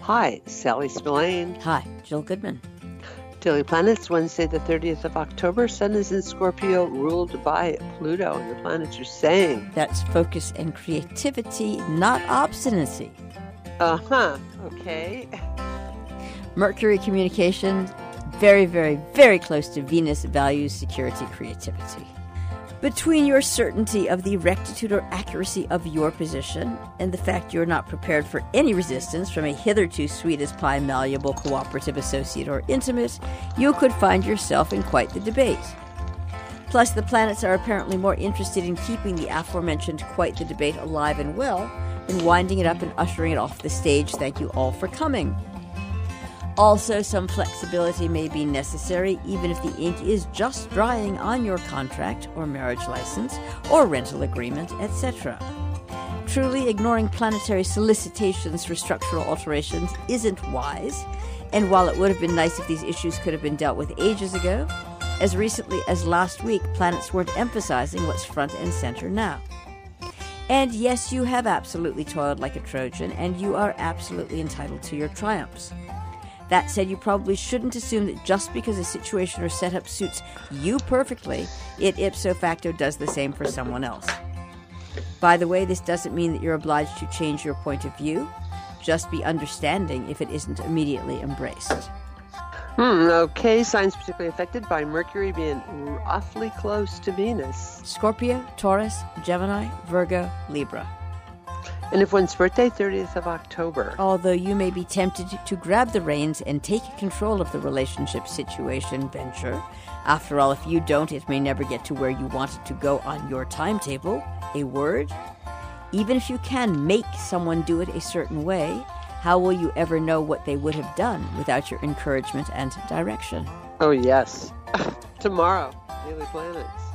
Hi, Sally Spillane. Hi, Jill Goodman. Daily Planets, Wednesday the 30th of October. Sun is in Scorpio, ruled by Pluto, and the planets are saying... That's focus and creativity, not obstinacy. Okay. Mercury communication, very, very, very close to Venus, values, security, creativity. Between your certainty of the rectitude or accuracy of your position and the fact you're not prepared for any resistance from a hitherto sweet as pie, malleable, cooperative associate or intimate, you could find yourself in quite the debate. Plus, the planets are apparently more interested in keeping the aforementioned quite the debate alive and well than winding it up and ushering it off the stage. Thank you all for coming. Also, some flexibility may be necessary, even if the ink is just drying on your contract or marriage license or rental agreement, etc. Truly, ignoring planetary solicitations for structural alterations isn't wise, and while it would have been nice if these issues could have been dealt with ages ago, as recently as last week, planets weren't emphasizing what's front and center now. And yes, you have absolutely toiled like a Trojan, and you are absolutely entitled to your triumphs. That said, you probably shouldn't assume that just because a situation or setup suits you perfectly, it ipso facto does the same for someone else. By the way, this doesn't mean that you're obliged to change your point of view. Just be understanding if it isn't immediately embraced. Okay, signs particularly affected by Mercury being awfully close to Venus. Scorpio, Taurus, Gemini, Virgo, Libra. And if one's birthday, 30th of October. Although you may be tempted to grab the reins and take control of the relationship, situation, venture. After all, if you don't, it may never get to where you want it to go on your timetable. A word? Even if you can make someone do it a certain way, how will you ever know what they would have done without your encouragement and direction? Oh, yes. Tomorrow, Daily Planets.